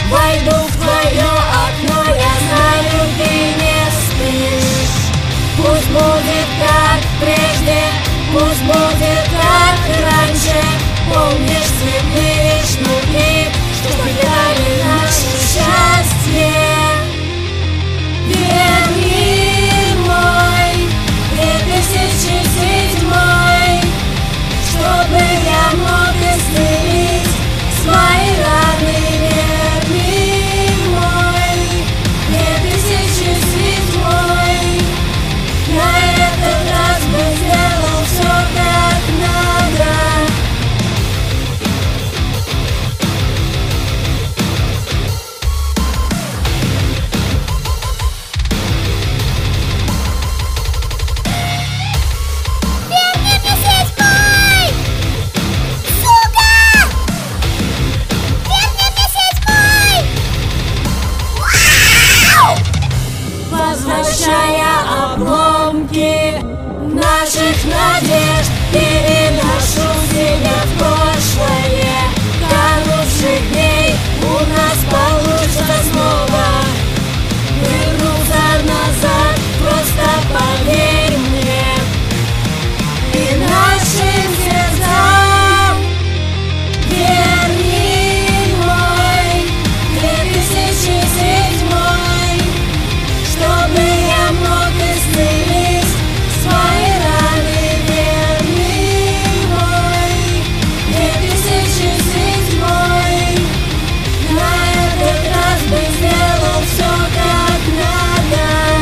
Войду в твое окно, я знаю, ты не спишь. Пусть будет как прежде, пусть будет как раньше. Помнишь цветные шнурки, что впитали наше счастье? Верни мой 2007, чтобы я мог исцелить свои раны. Верни мой 2007, на этот раз бы сделал все как надо. Возвращая обломки наших надежд, переношу тебя в прошлое. Канувших дней у нас получится снова вернуться назад, просто поверь мне и нашим сердцам. Верни мой 2007, чтобы я мог исцелить свои раны. Верни мой 2007, на этот раз бы сделал все как надо.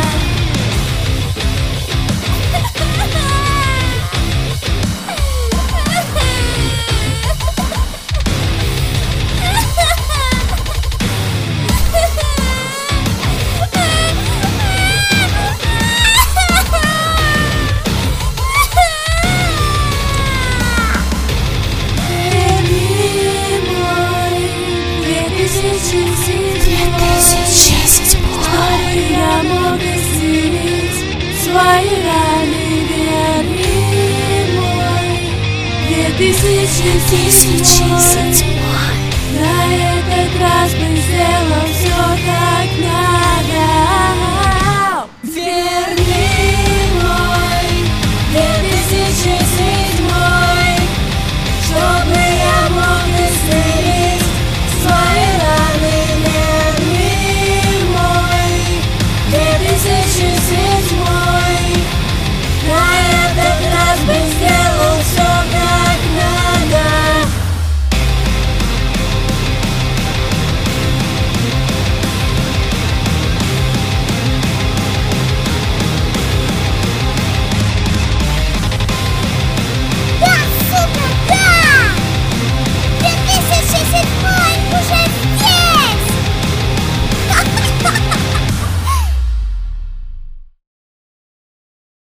Я мог исцелить свои раны. Верни мой 2007, на этот раз бы сделал все как надо.